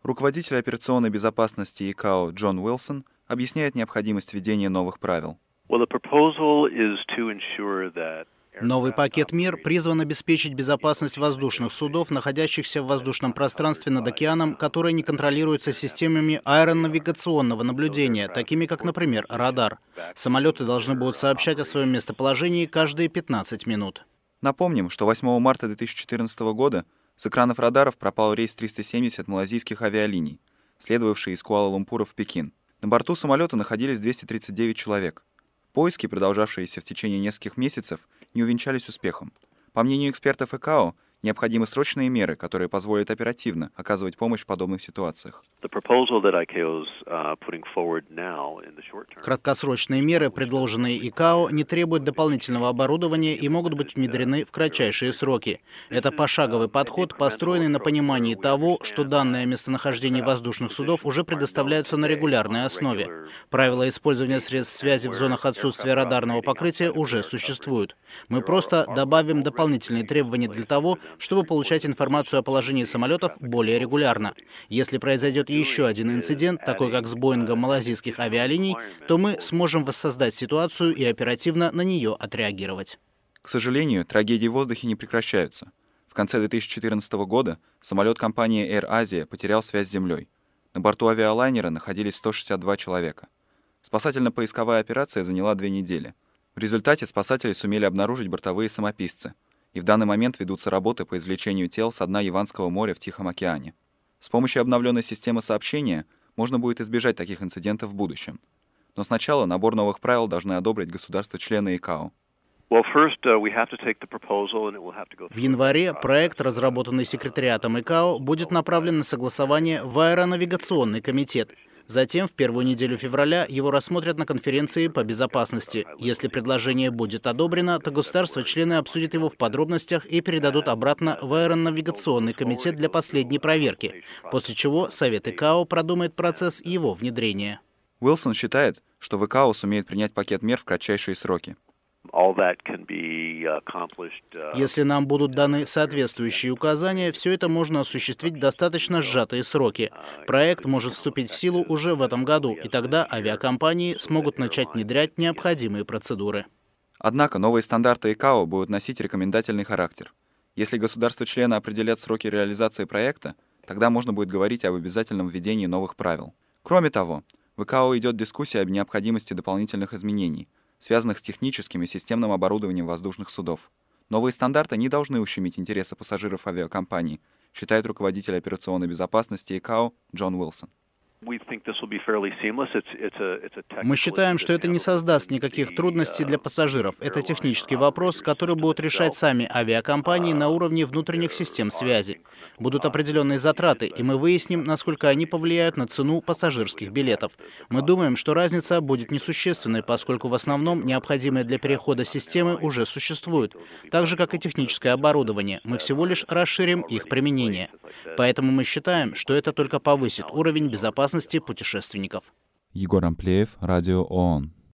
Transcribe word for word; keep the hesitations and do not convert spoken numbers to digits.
Руководитель операционной безопасности ИКАО Джон Уилсон объясняет необходимость введения новых правил. Новый пакет мер призван обеспечить безопасность воздушных судов, находящихся в воздушном пространстве над океаном, которые не контролируются системами аэронавигационного наблюдения, такими как, например, радар. Самолеты должны будут сообщать о своем местоположении каждые пятнадцать минут. Напомним, что восьмого марта две тысячи четырнадцатого года с экранов радаров пропал рейс триста семьдесят малайзийских авиалиний, следовавший из Куала-Лумпура в Пекин. На борту самолета находились двести тридцать девять человек. Поиски, продолжавшиеся в течение нескольких месяцев, не увенчались успехом. По мнению экспертов ИКАО, необходимы срочные меры, которые позволят оперативно оказывать помощь в подобных ситуациях. Краткосрочные меры, предложенные ИКАО, не требуют дополнительного оборудования и могут быть внедрены в кратчайшие сроки. Это пошаговый подход, построенный на понимании того, что данные о местонахождении воздушных судов уже предоставляются на регулярной основе. Правила использования средств связи в зонах отсутствия радарного покрытия уже существуют. Мы просто добавим дополнительные требования для того, чтобы получать информацию о положении самолетов более регулярно. Если произойдет еще один инцидент, такой как с Боингом малайзийских авиалиний, то мы сможем воссоздать ситуацию и оперативно на нее отреагировать. К сожалению, трагедии в воздухе не прекращаются. В конце две тысячи четырнадцатого года самолет компании Air Asia потерял связь с землей. На борту авиалайнера находились сто шестьдесят два человека. Спасательно-поисковая операция заняла две недели. В результате спасатели сумели обнаружить бортовые самописцы, и в данный момент ведутся работы по извлечению тел со дна Яванского моря в Тихом океане. С помощью обновленной системы сообщения можно будет избежать таких инцидентов в будущем. Но сначала набор новых правил должны одобрить государства-члены ИКАО. В январе проект, разработанный секретариатом ИКАО, будет направлен на согласование в Аэронавигационный комитет. Затем, в первую неделю февраля, его рассмотрят на конференции по безопасности. Если предложение будет одобрено, то государства-члены обсудят его в подробностях и передадут обратно в Аэронавигационный комитет для последней проверки, после чего Совет ИКАО продумает процесс его внедрения. Уилсон считает, что в ИКАО сумеет принять пакет мер в кратчайшие сроки. Если нам будут даны соответствующие указания, все это можно осуществить в достаточно сжатые сроки. Проект может вступить в силу уже в этом году, и тогда авиакомпании смогут начать внедрять необходимые процедуры. Однако новые стандарты ИКАО будут носить рекомендательный характер. Если государства-члены определят сроки реализации проекта, тогда можно будет говорить об обязательном введении новых правил. Кроме того, в ИКАО идет дискуссия об необходимости дополнительных изменений, связанных с техническим и системным оборудованием воздушных судов. Новые стандарты не должны ущемить интересы пассажиров авиакомпаний, считает руководитель операционной безопасности ИКАО Джон Уилсон. Мы считаем, что это не создаст никаких трудностей для пассажиров. Это технический вопрос, который будут решать сами авиакомпании на уровне внутренних систем связи. Будут определенные затраты, и мы выясним, насколько они повлияют на цену пассажирских билетов. Мы думаем, что разница будет несущественной, поскольку в основном необходимые для перехода системы уже существуют, так же, как и техническое оборудование. Мы всего лишь расширим их применение. Поэтому мы считаем, что это только повысит уровень безопасности путешественников. Егор Амплеев, Радио ООН.